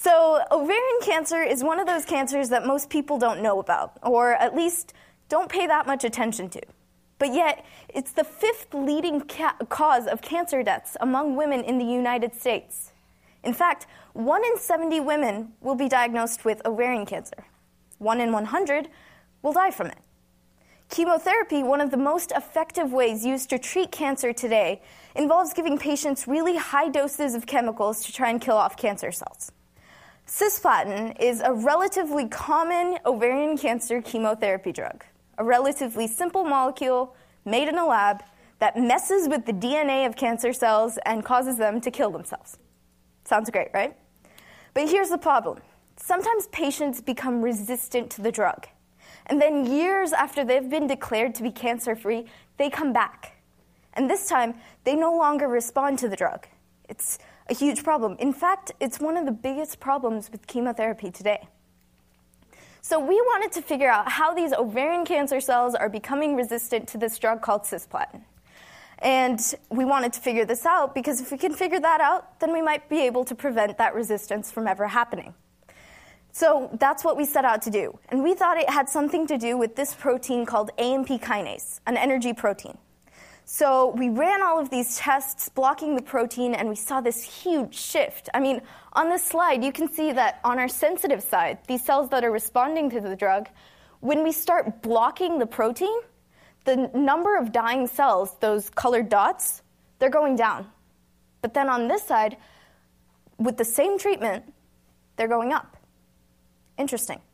So ovarian cancer is one of those cancers that most people don't know about, or at least don't pay that much attention to. But yet, it's the fifth leading cause of cancer deaths among women in the United States. In fact, 1 in 70 women will be diagnosed with ovarian cancer. 1 in 100 will die from it. Chemotherapy, one of the most effective ways used to treat cancer today, involves giving patients really high doses of chemicals to try and kill off cancer cells. Cisplatin is a relatively common ovarian cancer chemotherapy drug, a relatively simple molecule made in a lab that messes with the DNA of cancer cells and causes them to kill themselves. Sounds great, right? But here's the problem. Sometimes patients become resistant to the drug. And then years after they've been declared to be cancer-free, they come back. And this time, they no longer respond to the drug. It's a huge problem. In fact, it's one of the biggest problems with chemotherapy today. So we wanted to figure out how these ovarian cancer cells are becoming resistant to this drug called cisplatin. And we wanted to figure this out because if we can figure that out, then we might be able to prevent that resistance from ever happening. So that's what we set out to do. And we thought it had something to do with this protein called AMP kinase, an energy protein. So we ran all of these tests blocking the protein, and we saw this huge shift. I mean, on this slide, you can see that on our sensitive side, these cells that are responding to the drug, when we start blocking the protein, the number of dying cells, those colored dots, they're going down. But then on this side, with the same treatment, they're going up. Interesting.